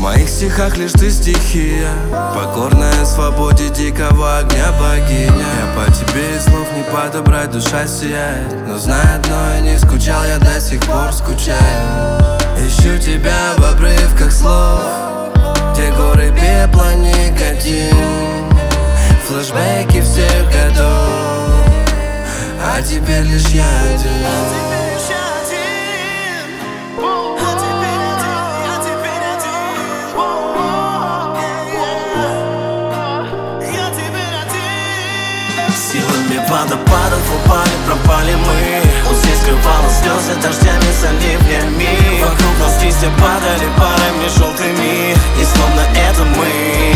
моих стихах лишь ты стихия, покорная свободе дикого огня богиня. Я по тебе и слов не подобрать, душа сияет. Но знай одно, я не скучал, я до сих пор скучаю. Ищу тебя в обрывках слов, где горы пепла, никотин, флешбеки всех годов, а теперь лишь я один. Силами водопадов упали, пропали мы. Вот здесь скрывала слезы дождями за ливнями. Вокруг нас листья падали парами желтыми, и словно это мы.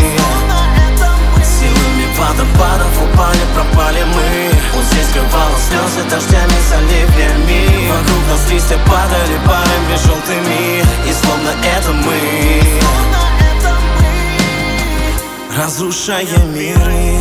Силами водопадов упали, пропали мы. Вот здесь скрывала слезы дождями за ливнями. Вокруг нас листья падали парами желтыми, и словно это мы. Разрушая миры,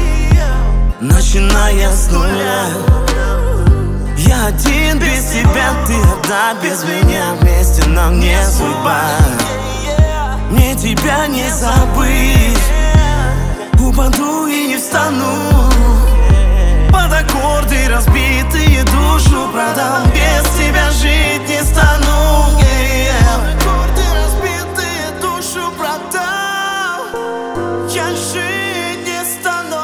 начиная с нуля. Я один без тебя, ты одна без меня. Вместе нам не судьба. Мне тебя не забыть. Упаду и не встану. Под аккорды разбитые душу продам. Без тебя жить не стану. Аккорды разбитые душу продам. Я жить не стану.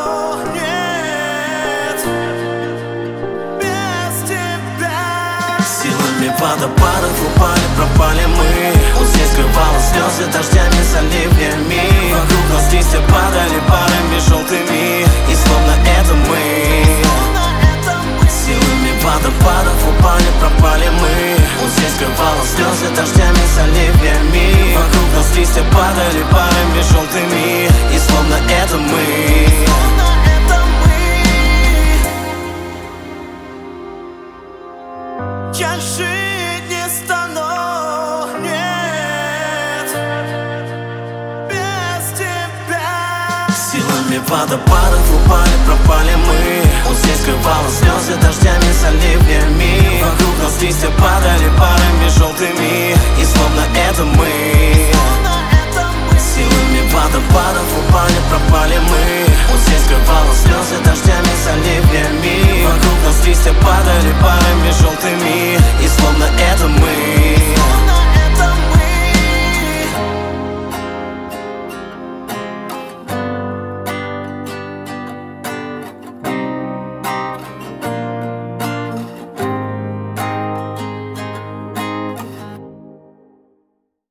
Водопадов упали, пропали мы. Вот здесь скрывала слезы дождями за ливнями. Вокруг нас листья падали парами желтыми, и словно это мы. Силами водопадов упали, пропали мы. Вот здесь скрывала слезы дождями за ливнями. Вокруг нас листья падали парами желтыми, и словно это мы. Я жить не стану, нет, без тебя. Силами водопадов упали, пропали мы. Вот здесь скрывала слезы дождями за ливнями. Вокруг нас листья падали парами желтыми,